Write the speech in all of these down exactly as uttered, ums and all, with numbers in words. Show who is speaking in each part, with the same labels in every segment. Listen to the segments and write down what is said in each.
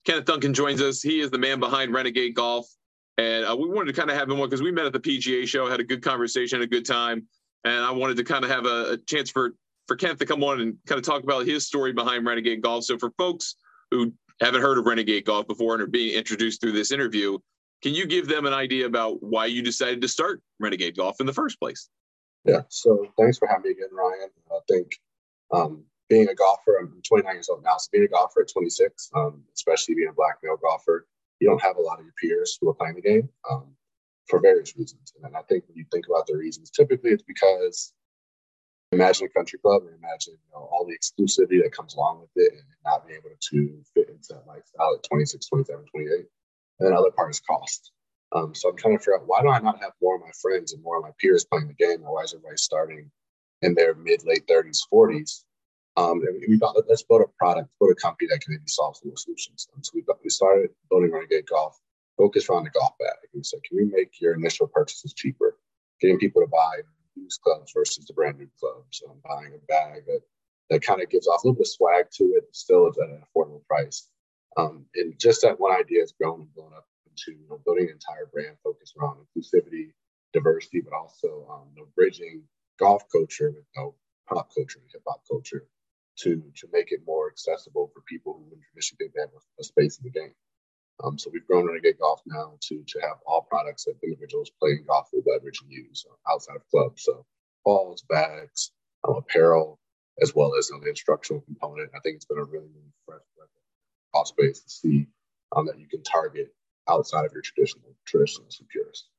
Speaker 1: Kenneth Duncan joins us. He is the man behind Renegade Golf. And uh, we wanted to kind of have him on because we met at the P G A show, had a good conversation, a good time. And I wanted to kind of have a, a chance for, for Kenneth to come on and kind of talk about his story behind Renegade Golf. So for folks who haven't heard of Renegade Golf before and are being introduced through this interview, can you give them an idea about why you decided to start Renegade Golf in the first place?
Speaker 2: Yeah, so thanks for having me again, Ryan. I think um, being a golfer, I'm twenty-nine years old now, so being a golfer at twenty-six, um, especially being a black male golfer, you don't have a lot of your peers who are playing the game um, for various reasons. And I think when you think about the reasons, typically it's because imagine a country club and imagine you know, all the exclusivity that comes along with it and not being able to fit into that lifestyle at twenty-six, twenty-seven, twenty-eight. And then other part is cost. Um, so I'm trying to figure out, why do I not have more of my friends and more of my peers playing the game? Or why is everybody starting in their mid, late thirties, forties? Um, and we thought, let's build a product, build a company that can maybe solve some solutions. Um, so we, we started building Renegade Golf, focused around the golf bag. And we said, can we make your initial purchases cheaper? Getting people to buy used clubs versus the brand new clubs. Um, buying a bag that, that kind of gives off a little bit of swag to it, still is at an affordable price. Um, and just that one idea has grown and blown up into you know, building an entire brand focused around inclusivity, diversity, but also um, you know, bridging golf culture with you know, pop culture and hip hop culture to to make it more accessible for people who wouldn't traditionally think they have a, a space in the game. Um, so we've grown Renegade Golf now to to have all products that individuals playing golf will leverage and use uh, outside of clubs. So balls, bags, um, apparel, as well as you know, the instructional component. I think it's been a really, really fresh golf space to see um, that you can target outside of your traditional traditionalists and purists.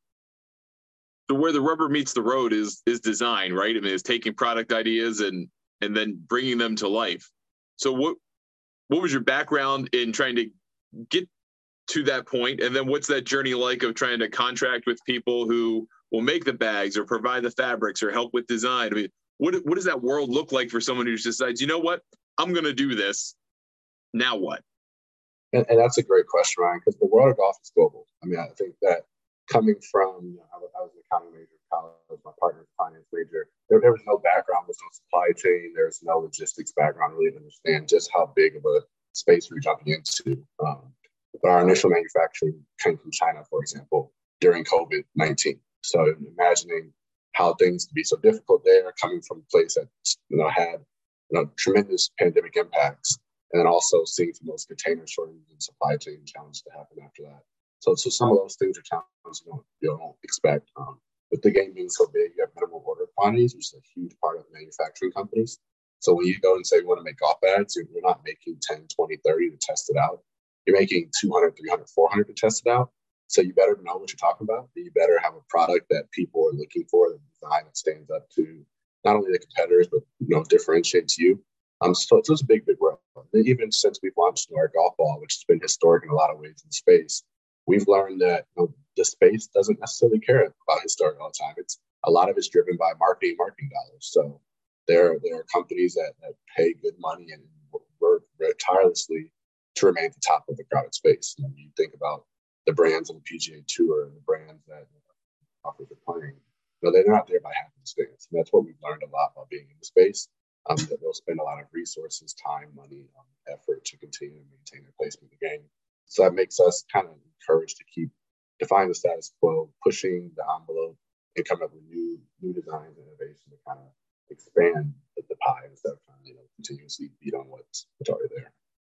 Speaker 1: So where the rubber meets the road is is design, right? I mean, it's taking product ideas and and then bringing them to life. So what what was your background in trying to get to that point? And then what's that journey like of trying to contract with people who will make the bags or provide the fabrics or help with design? I mean, what what does that world look like for someone who just decides, you know what, I'm going to do this. Now what?
Speaker 2: And, and that's a great question, Ryan, because the world of golf is global. I mean, I think that coming from, you know, I, was, I was an accounting major in college, my partner was a finance major. There, there was no background, there's no supply chain, there's no logistics background really to understand just how big of a space we're jumping into. Um, but our initial manufacturing came from China, for example, during COVID nineteen. So imagining how things could be so difficult there, coming from a place that you know had you know tremendous pandemic impacts. And then also seeing some of those container shortages and supply chain challenges to happen after that. So, so some of those things are challenges you don't, you don't expect. Um, with the game being so big, you have minimal order quantities, which is a huge part of manufacturing companies. So when you go and say you want to make golf bags, you're, you're not making ten, twenty, thirty to test it out. You're making two hundred, three hundred, four hundred to test it out. So you better know what you're talking about. You better have a product that people are looking for, the design that stands up to not only the competitors, but you know differentiates you. Um, so, so it's a big, big world. Even since we've launched our golf ball, which has been historic in a lot of ways in space, we've learned that you know, the space doesn't necessarily care about historic all the time. It's a lot of it's driven by marketing, marketing dollars. So there, there are companies that, that pay good money and work tirelessly to remain at the top of the crowded space. You know, you think about the brands on the P G A Tour and the brands that offers are playing. You know, they're not there by happenstance. And that's what we've learned a lot about being in the space. Um, that they'll spend a lot of resources, time, money, um, effort to continue to maintain their placement in the game. So that makes us kind of encouraged to keep defying the status quo, pushing the envelope, and come up with new new designs and innovation to kind of expand the, the pie instead of trying to you know, continuously beat on what's, what's already there.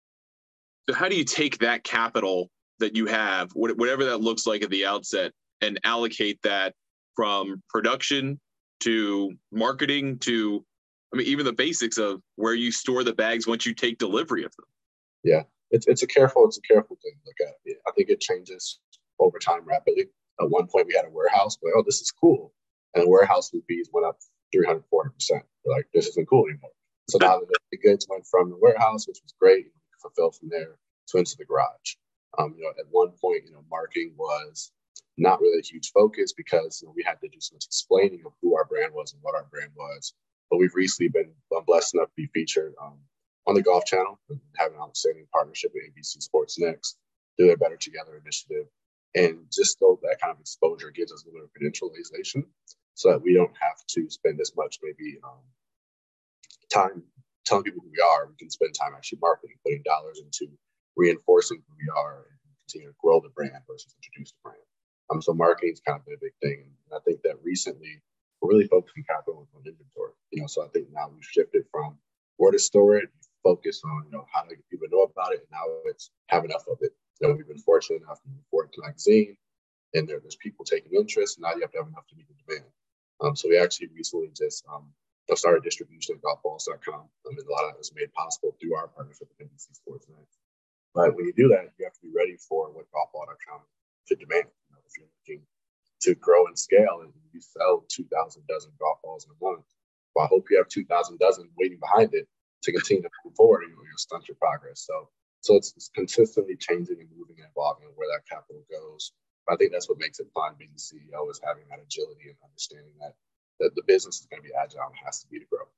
Speaker 1: So how do you take that capital that you have, whatever that looks like at the outset, and allocate that from production to marketing to I mean, even the basics of where you store the bags once you take delivery of them.
Speaker 2: Yeah, it's it's a careful it's a careful thing to look at. I think it changes over time rapidly. At one point, we had a warehouse, but oh, this is cool, and the warehouse fees went up three hundred, four hundred percent. We're like, this isn't cool anymore. So now the goods went from the warehouse, which was great, fulfilled from there, to into the garage. Um, you know, at one point, you know, marketing was not really a huge focus because you know, we had to do so much explaining of who our brand was and what our brand was. But we've recently been blessed enough to be featured um, on the Golf Channel and have an outstanding partnership with A B C Sports Next, do their Better Together initiative. And just so that kind of exposure gives us a little bit of credentialization so that we don't have to spend as much maybe um, time telling people who we are. We can spend time actually marketing, putting dollars into reinforcing who we are and continue to grow the brand versus introduce the brand. Um, so marketing's kind of been a big thing. And I think that recently we're really focusing capital on inventory. You know, so I think now we've shifted from where to store it, focus on, you know, how to get people know about it, and now it's have enough of it. You know, we've been fortunate enough to move forward to magazine, and there, there's people taking interest. And now you have to have enough to meet the demand. Um, so we actually recently just um, started distribution at golf balls dot com. I mean, a lot of that was made possible through our partnership with N B C Sports Net. But when you do that, you have to be ready for what golf ball dot com should demand. You know, if you're looking to grow and scale and you sell two thousand dozen golf balls in a month, well, I hope you have two thousand dozen waiting behind it to continue to move forward, and you'll stunt your progress. So, so it's, it's consistently changing and moving and evolving where that capital goes. But I think that's what makes it fun being the C E O, is having that agility and understanding that, that the business is going to be agile and has to be to grow.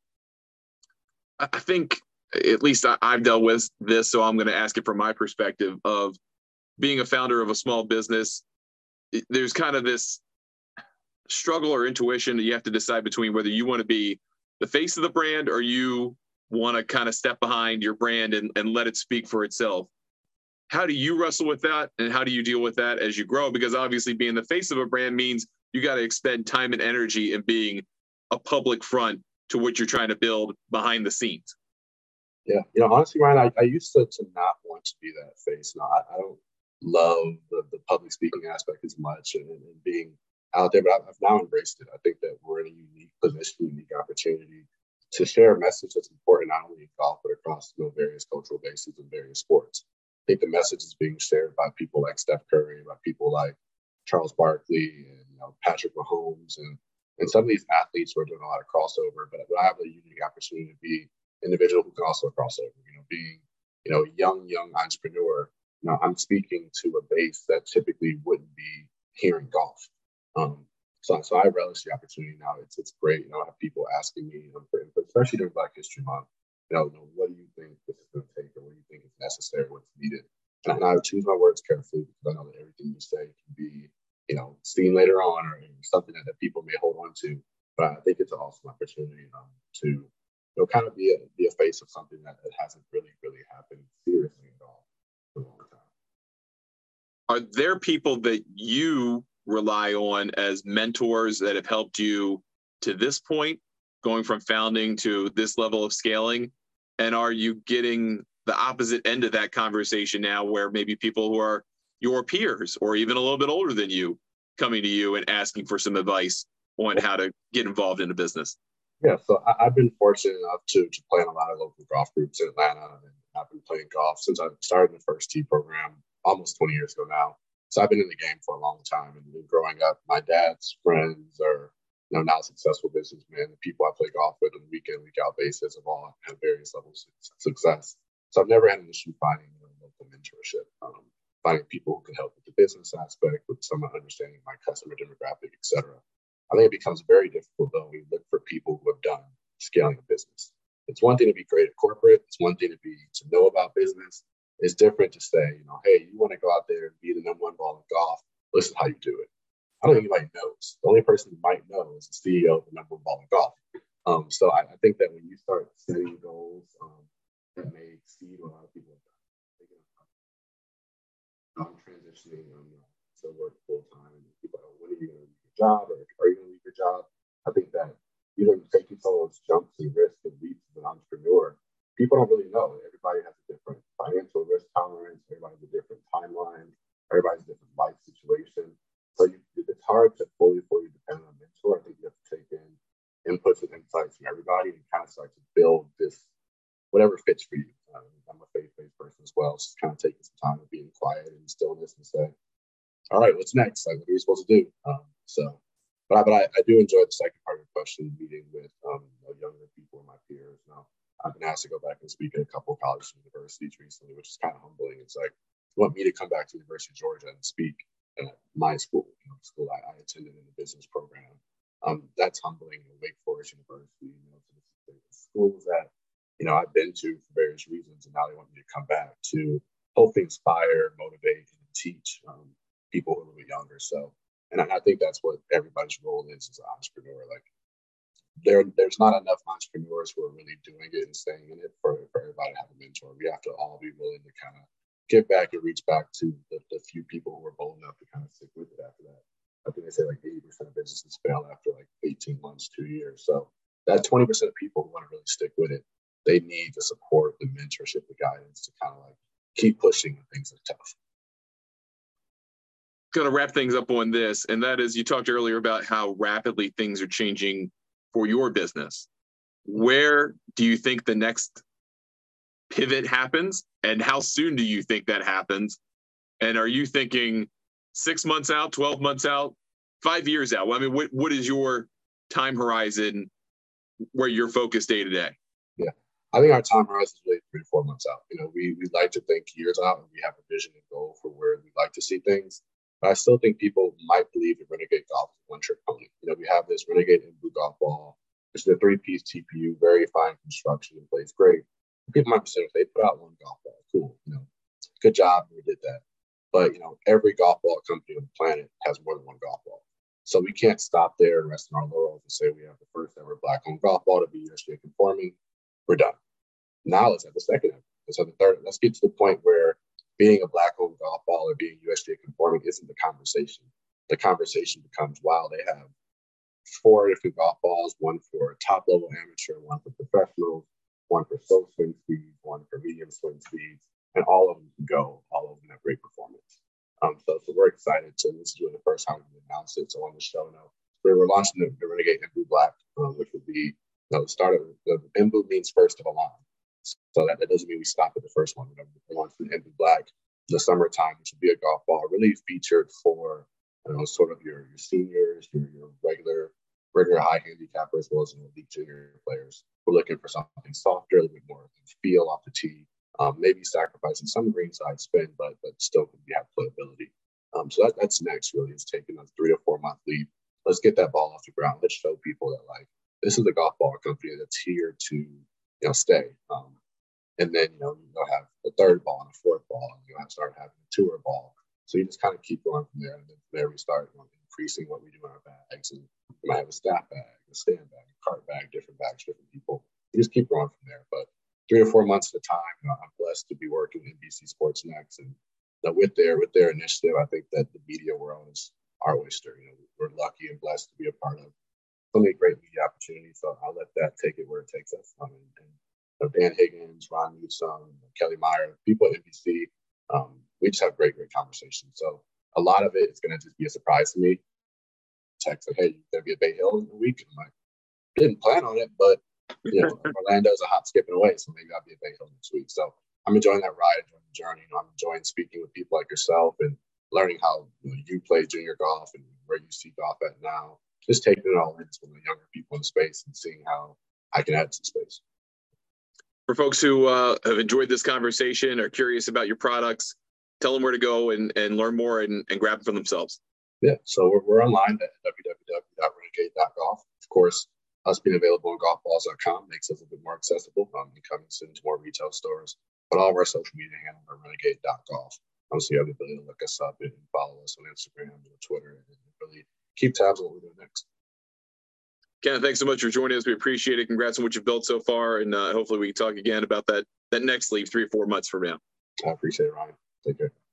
Speaker 1: I think at least I, I've dealt with this, so I'm going to ask it from my perspective of being a founder of a small business. There's kind of this struggle or intuition that you have to decide between whether you want to be the face of the brand or you want to kind of step behind your brand and, and let it speak for itself. How do you wrestle with that, and how do you deal with that as you grow? Because obviously being the face of a brand means you got to expend time and energy in being a public front to what you're trying to build behind the scenes.
Speaker 2: Yeah, you know, honestly, Ryan, I, I used to, to not want to be that face. No, I, I don't love the, the public speaking aspect as much and, and being out there, but I've, I've now embraced it. I think that we're in a unique position, unique opportunity to share a message that's important not only in golf, but across, you know, various cultural bases and various sports. I think the message is being shared by people like Steph Curry, by people like Charles Barkley and, you know, Patrick Mahomes, and, and some of these athletes who are doing a lot of crossover, but, but I have a unique opportunity to be an individual who can also cross over, you know, being, you know, a young, young entrepreneur. You know, I'm speaking to a base that typically wouldn't be hearing golf. Um, so, so I relish the opportunity now. It's it's great. You know, I have people asking me, um, for input, especially during Black History Month. You know, you know, what do you think this is going to take, or what do you think is necessary, what's needed? And, and I choose my words carefully because I know that everything you say can be, you know, seen later on or something that, that people may hold on to. But I think it's an awesome opportunity um, to, you know, kind of be a be a face of something that, that hasn't really, really happened seriously at all for a long time.
Speaker 1: Are there people that you rely on as mentors that have helped you to this point, going from founding to this level of scaling? And are you getting the opposite end of that conversation now, where maybe people who are your peers or even a little bit older than you coming to you and asking for some advice on how to get involved in a business?
Speaker 2: Yeah, so I, I've been fortunate enough to, to play in a lot of local golf groups in Atlanta, and I've been playing golf since I started the first tee program almost twenty years ago now. So I've been in the game for a long time, and growing up, my dad's friends are, you know, now successful businessmen. The people I play golf with on a week in, week out basis have all had various levels of success. So I've never had an issue finding, you know, local mentorship, um, finding people who can help with the business aspect, with some understanding my customer demographic, et cetera. I think it becomes very difficult, though, when you look for people who have done scaling a business. It's one thing to be great at corporate. It's one thing to be to know about business. It's different to say, you know, hey, you want to go out there and be the number one ball in golf. This is how you do it. I don't think anybody knows. The only person who might know is the C E O of the number one ball in golf. Um, so I, I think that when you start setting goals um, that may exceed what a lot of people have done, I'm transitioning um, to work full time. People are, when are you going to leave your job, or are you going to leave your job? I think that you don't take some of those jumps and risks and leaps as an entrepreneur. People don't really know. Everybody has a different financial risk tolerance. Everybody has a different timeline. Everybody's a different life situation. So you, it's hard to fully, fully depend on a mentor. I think you have to take in inputs and insights from everybody and kind of start to build this, whatever fits for you. Um, I'm a faith-based person as well. So it's kind of taking some time of being quiet and stillness and say, all right, what's next? Like, what are we supposed to do? Um, so, but I, but I, I do enjoy the second part of the question, meeting with um, you know, younger people and my peers. Now, I've been asked to go back and speak at a couple of colleges and universities recently, which is kind of humbling. It's like, you want me to come back to the University of Georgia and speak at my school, you know, the school I, I attended in the business program. Um, that's humbling. You know, Wake Forest University, you know, the schools that, you know, I've been to for various reasons, and now they want me to come back to hopefully inspire, motivate, and teach um, people who are a little bit younger. So, and I, I think that's what everybody's role is as an entrepreneur. Like, There, there's not enough entrepreneurs who are really doing it and staying in it for, for everybody to have a mentor. We have to all be willing to kind of give back and reach back to the, the few people who were bold enough to kind of stick with it after that. I think they say like eighty percent of businesses fail after like eighteen months, two years. So that twenty percent of people who want to really stick with it, they need the support, the mentorship, the guidance to kind of like keep pushing when things are tough.
Speaker 1: Going to wrap things up on this, and that is, you talked earlier about how rapidly things are changing for your business. Where do you think the next pivot happens, and how soon do you think that happens? And are you thinking six months out, twelve months out, five years out? I mean, what, what is your time horizon where you're focused day to day?
Speaker 2: Yeah, I think our time horizon is really three to four months out. You know, we we like to think years out, and we have a vision and goal for where we'd like to see things. But I still think people might believe that Renegade Golf is one trick pony. You know, we have this Renegade Imbu golf ball. It's a three-piece T P U, very fine construction, and plays great. People might say if they put out one golf ball, cool, you know, good job, we did that. But you know, every golf ball company on the planet has more than one golf ball. So we can't stop there and rest on our laurels and say we have the first ever black-owned golf ball to be U S G A conforming. We're done. Now let's have the second ever. Let's have the third. Let's get to the point where being a black-owned golf ball or being U S G A conforming isn't the conversation. The conversation becomes, wow, they have four different golf balls, one for top-level amateur, one for professionals, one for slow swing speeds, one for medium swing speeds, and all of them can go, all of them have great performance. Um, so, so we're excited to, this is really the first time we announced it. So on the show now, we were launching the, the Renegade Imbu Black, um, which would be, you know, the start of the Imbu means first of a line. So that, that doesn't mean we stop at the first one. We're launching the Imbu Black in the summertime, which would be a golf ball really featured for, you know, sort of your, your seniors, your, your regular, regular high handicapper, as well as elite junior players. We're looking for something softer, a little bit more feel off the tee, um, maybe sacrificing some greenside spin, but but still can have playability. Um, so that, that's next, really, is taking a three to four month lead. Let's get that ball off the ground. Let's show people that, like, this is a golf ball company that's here to, you know, stay. Um, and then, you know, you'll have a third ball and a fourth ball, and you'll have to start having a tour ball. So you just kind of keep going from there. And then from there, we start, you know, increasing what we do in our bags. And we might have a staff bag, a stand bag, a cart bag, different bags, different people. You just keep going from there. But three or four months at a time, you know, I'm blessed to be working in N B C Sports Next. And you know, with their with their initiative, I think that the media world is our oyster. You know, we're lucky and blessed to be a part of so many great media opportunities. So I'll let that take it where it takes us. Um, and, and you know, Dan Higgins, Ron Newsom, Kelly Meyer, people at N B C, um, we just have great, great conversations. So a lot of it is going to just be a surprise to me. Text like, hey, you're going to be at Bay Hill in a week. I'm like, I didn't plan on it, but you know, Orlando's a hop skipping away, so maybe I'll be at Bay Hill next week. So I'm enjoying that ride, enjoying the journey. You know, I'm enjoying speaking with people like yourself and learning how, you know, you play junior golf and where you see golf at now. Just taking it all in from the younger people in the space and seeing how I can add some space.
Speaker 1: For folks who uh, have enjoyed this conversation, are curious about your products, tell them where to go and, and learn more and, and grab them for themselves.
Speaker 2: Yeah, so we're, we're online at w w w dot renegade dot golf. Of course, us being available on golf balls dot com makes us a bit more accessible um, and coming soon to more retail stores. But all of our social media handles are renegade dot golf. Um, so you have the ability to look us up and follow us on Instagram and Twitter and really keep tabs on what we're doing next.
Speaker 1: Ken, thanks so much for joining us. We appreciate it. Congrats on what you've built so far. And uh, hopefully we can talk again about that, that next leap three or four months from now.
Speaker 2: I appreciate it, Ryan. Take care.